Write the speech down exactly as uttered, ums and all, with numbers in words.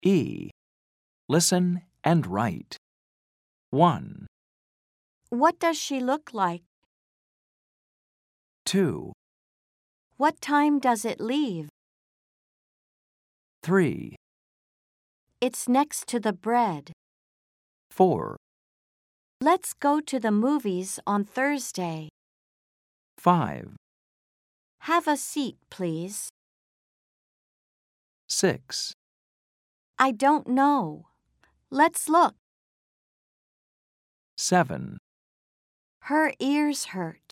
E. Listen and write. one, What does she look like? two, What time does it leave? three, It's next to the bread. four, Let's go to the movies on Thursday. five, Have a seat, please. six, I don't know. Let's look. seven, Her ears hurt.